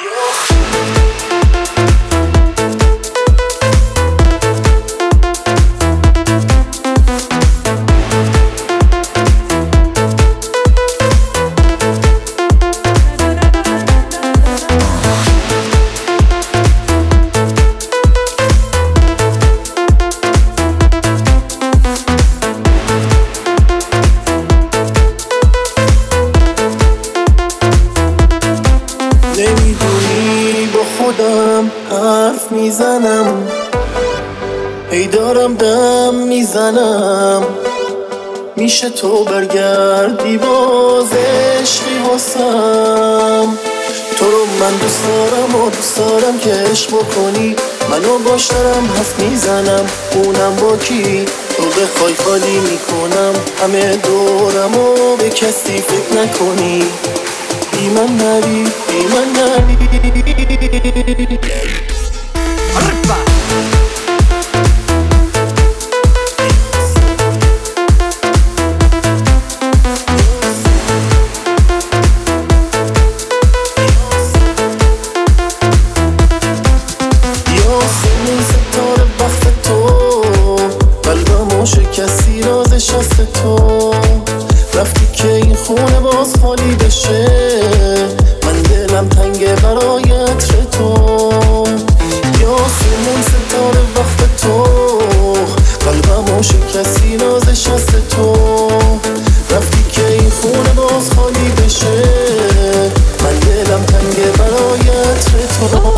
نمیدونی با خودم حرف میزنم، ای دارم دم میزنم. میشه تو برگردی باز عشقی واسم. تو رو من دوست دارم و دوست دارم که عشق بکنی. منو باش دارم حرف میزنم، اونم با کی؟ تو بخوای خالی میکنم همه دورم و به کسی فکر نکنی. بی من نری، بی من نری. یاسمین ستاره وقت تو، قلبمو شکستی رازش هست تو. رفتی که این خونه باز خالی بشه، من دلم تنگه برای عطر تو. یاسمون ستاره وقت تو، قلبمو شکستی نازش هست تو. رفتی که این خونه باز خالی بشه، من دلم تنگه برای عطر تو.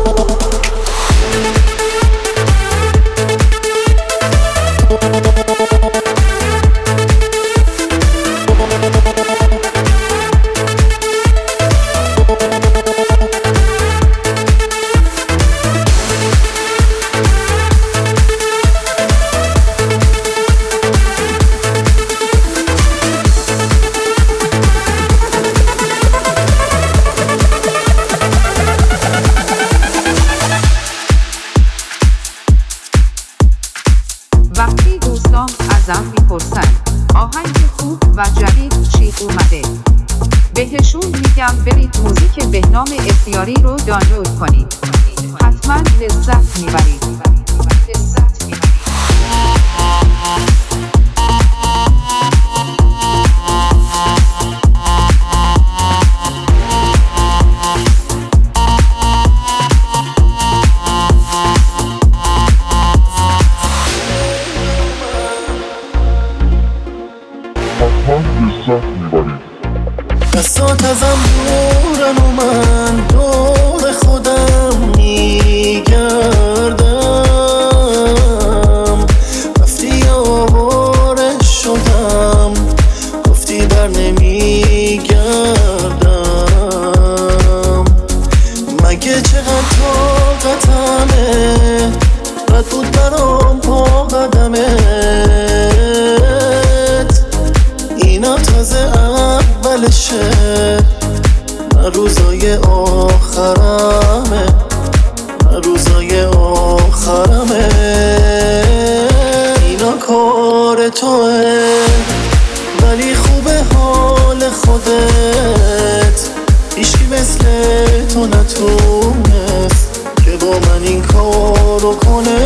وقتی دوستان ازم میپرسن آهنگ خوب و جدید چی اومده، بهشون میگم برید موزیک بهنام اختیاری رو دانلود کنید، حتما لذت میبرید. دستات ازم دورن و من دور خودم میگردم. رفتی آواره شدم، گفتی بر نمیگردم. مگه چقدر طاقتمه، رد بود برام پا قدمت. اینا تازه اولشه، من روزای آخرمه، من روزای آخرمه. اینا کار توه ولی خوبه حال خودت. هیچکی مثل تو نتونست که با من این کارو کنه.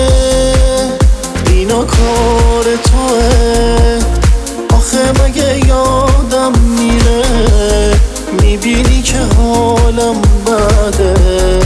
اینا کار توه، آخه مگه یادم میره میبینی که حالم بده.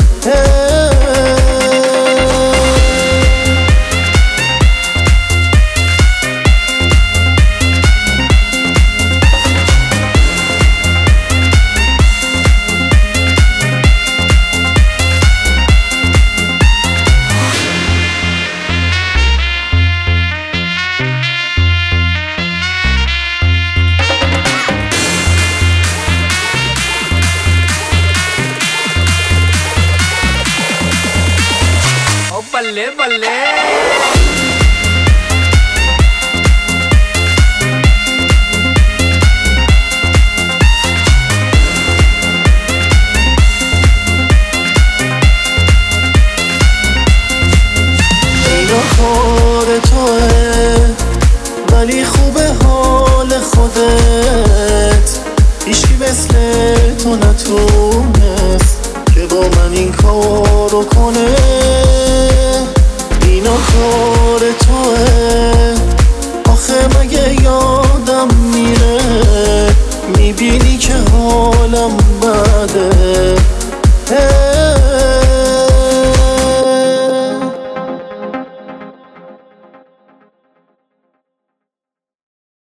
बल्ले बल्ले اینا کار توه ولی خوبه حال خودت. هیچکی مثل تو نتونست کار توه آخه مگه